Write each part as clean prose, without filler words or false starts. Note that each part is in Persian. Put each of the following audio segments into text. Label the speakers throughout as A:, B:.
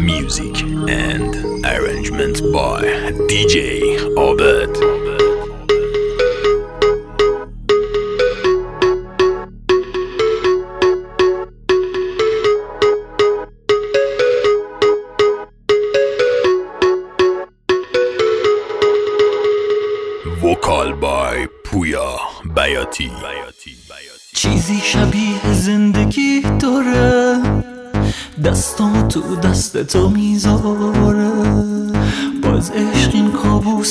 A: Music and arrangement by DJ Abed. Vocal by Puya Bayati.
B: چیزی شبیه زندگی داره، دستامو تو دست تو میذاره، باز عشق این کابوس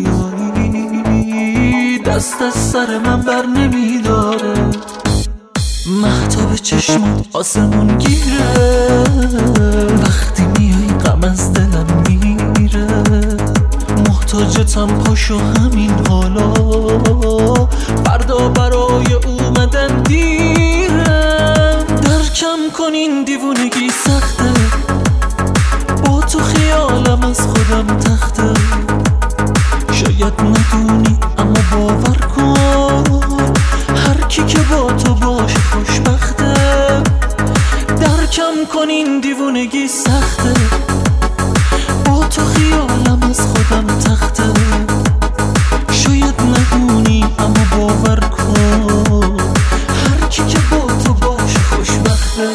B: رویایی دست از سر من بر نمیداره. مهتاب چشمات آسمون گیره، وقتی میای غم از دلم میره، محتاجتم پاشو همین حالا، فردا برای اومدن دیره. درکم کن این دیوونگی سخته، با تو خیالم از خودم تخته، شاید ندونی اما باور کن هر کی که با تو باشه خوشبخته. درکم کن این دیوونگی سخته، با تو خیالم از خودم تخته، شاید ندونی اما باور کن هر کی که با تو باشه خوشبخته.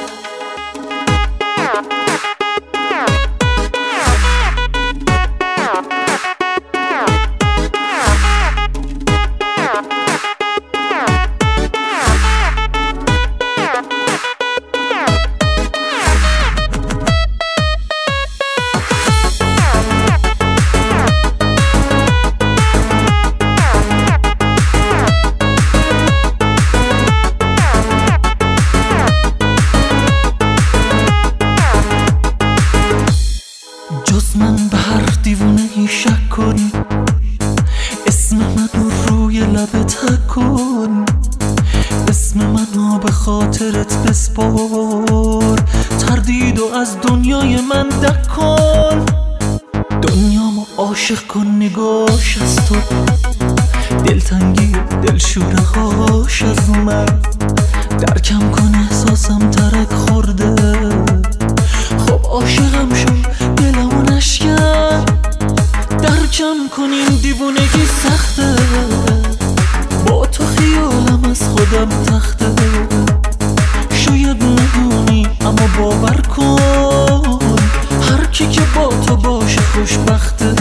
B: من به هر دیوونه ای شک کن، اسم منو روی لبت حک کن، اسم منو به خاطرت بسپار، تردیدو از دنیای من دک کن، دنیامو عاشق کن نگاش از تو، دلتنگی دلشوره هاش از من، درکم کن احساسم ترک خورده، خب عاشقم شو دلمو نشکن. درکم کن این دیوونگی سخته، با تو خیالم از خودم تخته، شاید ندونی اما باور کن هر کی که با تو باشه خوشبخته.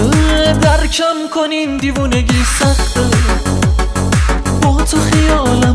B: درکم کن این دیوونگی سخته، با تو خیالم